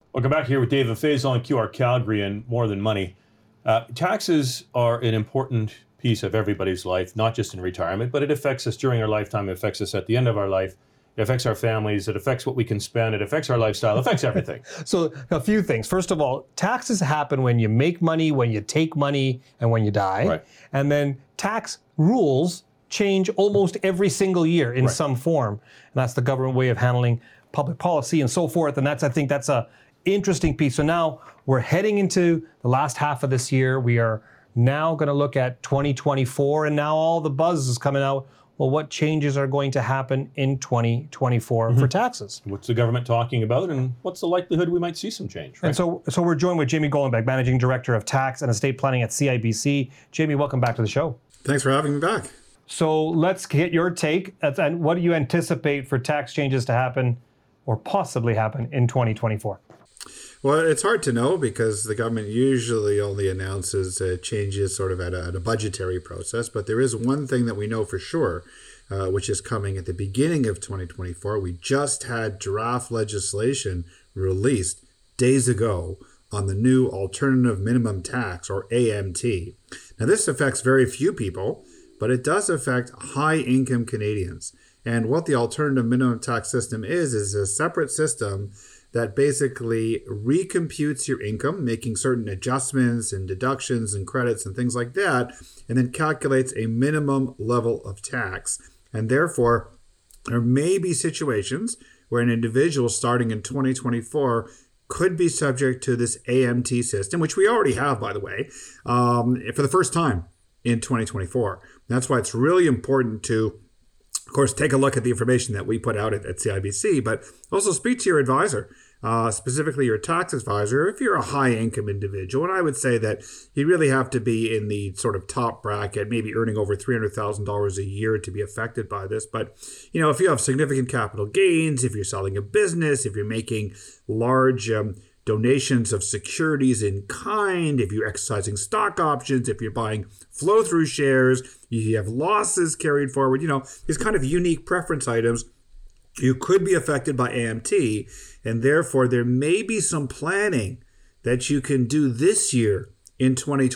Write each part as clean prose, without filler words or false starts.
Welcome back here with David Faisal on QR Calgary and More Than Money. Taxes are an important piece of everybody's life, not just in retirement, but it affects us during our lifetime. It affects us at the end of our life. It affects our families. It affects what we can spend. It affects our lifestyle. It affects everything. So a few things. First of all, taxes happen when you make money, when you take money, and when you die. Right. And then tax rules change almost every single year in some form. And that's the government way of handling public policy and so forth. And I think that's a interesting piece. So now we're heading into the last half of this year. We are now going to look at 2024, and now all the buzz is coming out. Well, what changes are going to happen in 2024 for taxes? What's the government talking about, and what's the likelihood we might see some change? Right? And so we're joined with Jamie Gollenbeck, Managing Director of Tax and Estate Planning at CIBC. Jamie, welcome back to the show. Thanks for having me back. So let's get your take. And what do you anticipate for tax changes to happen or possibly happen in 2024? Well, it's hard to know because the government usually only announces changes sort of at a budgetary process. But there is one thing that we know for sure, which is coming at the beginning of 2024. We just had draft legislation released days ago on the new Alternative Minimum Tax, or AMT. Now, this affects very few people, but it does affect high-income Canadians. And what the Alternative Minimum Tax system is a separate system that basically recomputes your income, making certain adjustments and deductions and credits and things like that, and then calculates a minimum level of tax. And therefore, there may be situations where an individual starting in 2024 could be subject to this AMT system, which we already have, by the way, for the first time in 2024. That's why it's really important to, of course, take a look at the information that we put out at CIBC, but also speak to your advisor, specifically your tax advisor, if you're a high-income individual. And I would say that you really have to be in the sort of top bracket, maybe earning over $300,000 a year to be affected by this. But, you know, if you have significant capital gains, if you're selling a business, if you're making large donations of securities in kind, if you're exercising stock options, if you're buying flow-through shares, you have losses carried forward, you know, these kind of unique preference items, you could be affected by AMT, and therefore there may be some planning that you can do this year in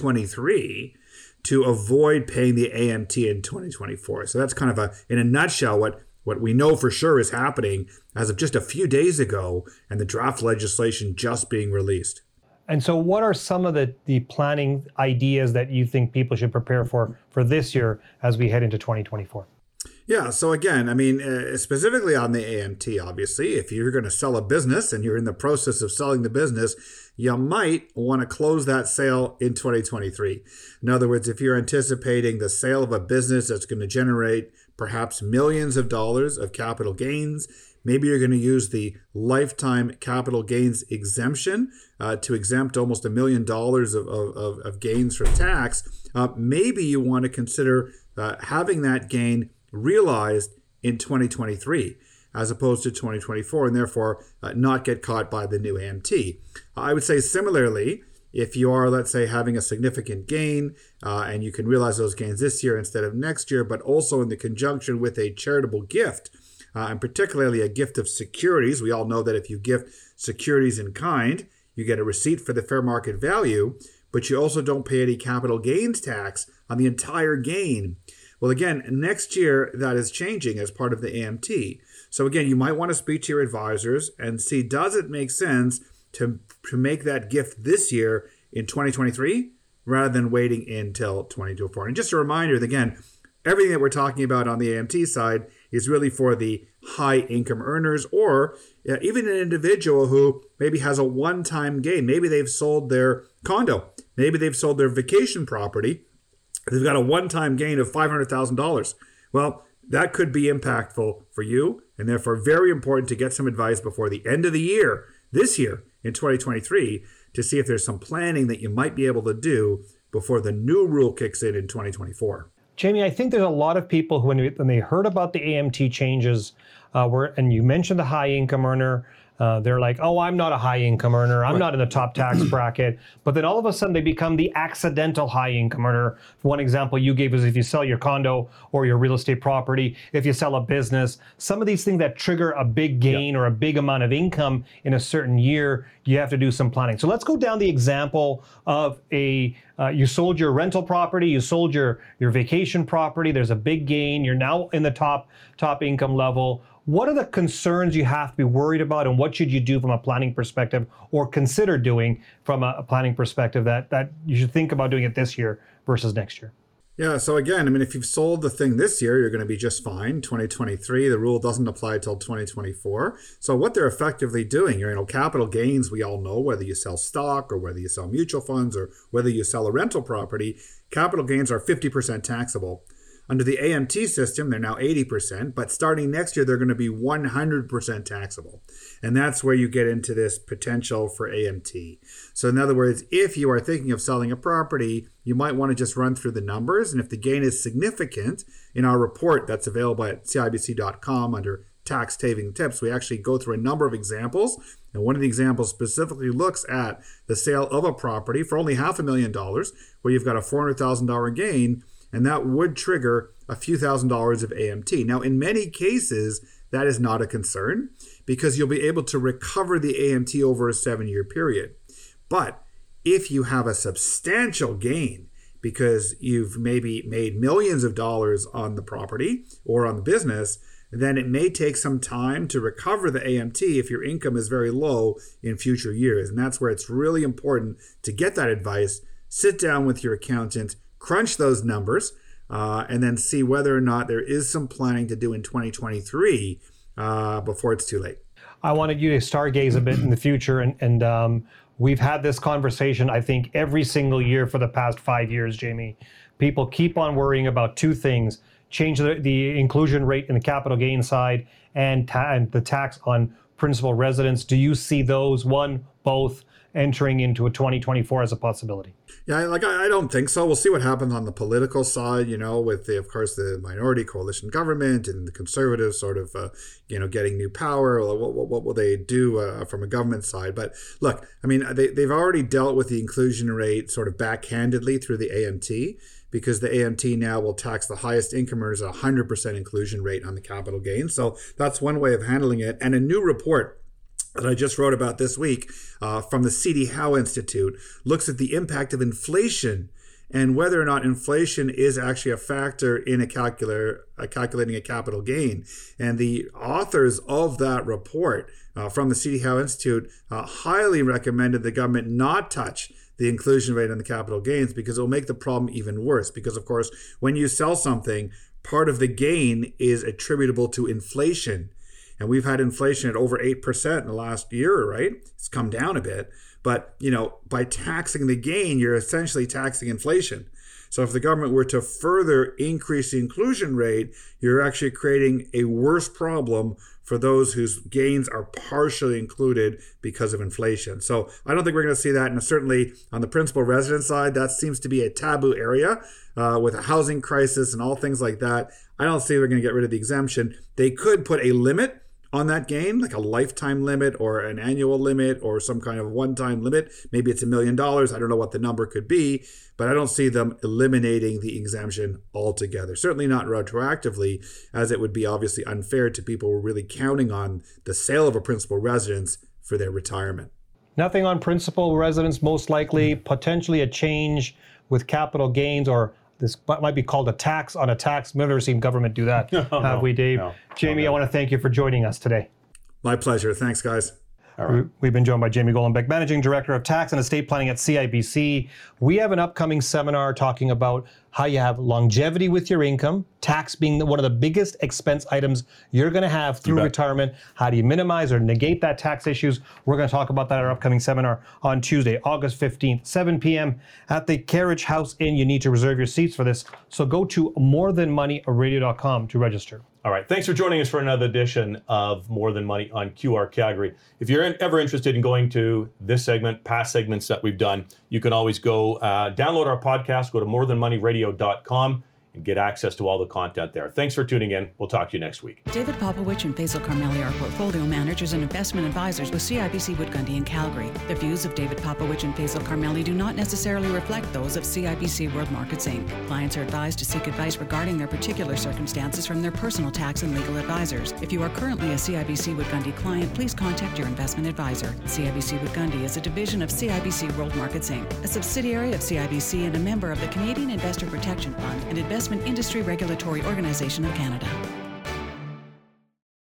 2023 to avoid paying the AMT in 2024. So that's kind of in a nutshell, what we know for sure is happening as of just a few days ago, and the draft legislation just being released. And so what are some of the planning ideas that you think people should prepare for this year as we head into 2024? Yeah, so again, I mean, specifically on the AMT, obviously, if you're going to sell a business and you're in the process of selling the business, you might want to close that sale in 2023. In other words, if you're anticipating the sale of a business that's going to generate perhaps millions of dollars of capital gains, maybe you're going to use the lifetime capital gains exemption to exempt almost $1 million of gains from tax. Maybe you want to consider having that gain realized in 2023 as opposed to 2024, and therefore not get caught by the new AMT. I would say similarly, if you are, let's say, having a significant gain and you can realize those gains this year instead of next year, but also in the conjunction with a charitable gift, and particularly a gift of securities. We all know that if you gift securities in kind, you get a receipt for the fair market value, but you also don't pay any capital gains tax on the entire gain. Well, again, next year that is changing as part of the AMT. So again, you might want to speak to your advisors and see, does it make sense to make that gift this year in 2023 rather than waiting until 2024? And just a reminder that, again, everything that we're talking about on the AMT side is really for the high income earners, or even an individual who maybe has a one-time gain. Maybe they've sold their condo. Maybe they've sold their vacation property. They've got a one-time gain of $500,000. Well, that could be impactful for you, and therefore very important to get some advice before the end of the year, this year in 2023, to see if there's some planning that you might be able to do before the new rule kicks in 2024. Jamie, I think there's a lot of people who, when they heard about the AMT changes, and you mentioned the high income earner, they're like, oh, I'm not a high income earner. I'm not in the top tax bracket. But then all of a sudden they become the accidental high income earner. One example you gave is if you sell your condo or your real estate property, if you sell a business, some of these things that trigger a big gain or a big amount of income in a certain year, you have to do some planning. So let's go down the example of you sold your rental property, you sold your vacation property, there's a big gain, you're now in the top income level. What are the concerns you have to be worried about, and what should you do from a planning perspective, or consider doing from a planning perspective that you should think about doing it this year versus next year? Yeah, so again, I mean, if you've sold the thing this year, you're going to be just fine. 2023, the rule doesn't apply till 2024. So what they're effectively doing, capital gains, we all know, whether you sell stock or whether you sell mutual funds or whether you sell a rental property, capital gains are 50% taxable. Under the AMT system, they're now 80%, but starting next year, they're going to be 100% taxable. And that's where you get into this potential for AMT. So in other words, if you are thinking of selling a property, you might want to just run through the numbers. And if the gain is significant, in our report that's available at CIBC.com under tax saving tips, we actually go through a number of examples. And one of the examples specifically looks at the sale of a property for only $500,000, where you've got a $400,000 gain, and that would trigger a few $1,000s of AMT. Now, in many cases, that is not a concern because you'll be able to recover the AMT over a 7-year period. But if you have a substantial gain because you've maybe made millions of dollars on the property or on the business, then it may take some time to recover the AMT if your income is very low in future years. And that's where it's really important to get that advice, sit down with your accountant, crunch those numbers, and then see whether or not there is some planning to do in 2023 before it's too late. I wanted you to stargaze a bit in the future, and we've had this conversation, I think, every single year for the past 5 years, Jamie. People keep on worrying about two things: change the inclusion rate in the capital gain side and the tax on principal residence. Do you see those, one, both, entering into a 2024 as a possibility? Yeah, I don't think so. We'll see what happens on the political side, with of course, the minority coalition government and the conservatives sort of, getting new power. What will they do from a government side? But look, I mean, they've already dealt with the inclusion rate sort of backhandedly through the AMT, because the AMT now will tax the highest income earners at 100% inclusion rate on the capital gain. So that's one way of handling it. And a new report that I just wrote about this week from the C.D. Howe Institute looks at the impact of inflation and whether or not inflation is actually a factor in calculating a capital gain. And the authors of that report from the C.D. Howe Institute highly recommended the government not touch the inclusion rate on the capital gains because it will make the problem even worse. Because, of course, when you sell something, part of the gain is attributable to inflation. And we've had inflation at over 8% in the last year, right? It's come down a bit. But, by taxing the gain, you're essentially taxing inflation. So if the government were to further increase the inclusion rate, you're actually creating a worse problem for those whose gains are partially included because of inflation. So I don't think we're going to see that. And certainly on the principal residence side, that seems to be a taboo area with a housing crisis and all things like that. I don't see they're going to get rid of the exemption. They could put a limit on that gain, like a lifetime limit or an annual limit or some kind of one-time limit. Maybe it's $1 million. I don't know what the number could be, but I don't see them eliminating the exemption altogether. Certainly not retroactively, as it would be obviously unfair to people who are really counting on the sale of a principal residence for their retirement. Nothing on principal residence, most likely, potentially a change with capital gains, or this might be called a tax on a tax. We've never seen government do that, have we, Dave? No. Jamie, I want to thank you for joining us today. My pleasure. Thanks, guys. All right. We've been joined by Jamie Golombek, Managing Director of Tax and Estate Planning at CIBC. We have an upcoming seminar talking about how you have longevity with your income, tax being one of the biggest expense items you're going to have through retirement. How do you minimize or negate that tax issues? We're going to talk about that at our upcoming seminar on Tuesday, August 15th, 7 p.m. at the Carriage House Inn. You need to reserve your seats for this. So go to morethanmoneyradio.com to register. All right. Thanks for joining us for another edition of More Than Money on QR Calgary. If you're ever interested in going to this segment, past segments that we've done, you can always go download our podcast, go to morethanmoneyradio.com, and get access to all the content there. Thanks for tuning in. We'll talk to you next week. David Popowich and Faisal Carmeli are portfolio managers and investment advisors with CIBC Wood Gundy in Calgary. The views of David Popowich and Faisal Carmeli do not necessarily reflect those of CIBC World Markets Inc. Clients are advised to seek advice regarding their particular circumstances from their personal tax and legal advisors. If you are currently a CIBC Wood Gundy client, please contact your investment advisor. CIBC Wood Gundy is a division of CIBC World Markets Inc., a subsidiary of CIBC and a member of the Canadian Investor Protection Fund and Investment Industry Regulatory Organization of Canada.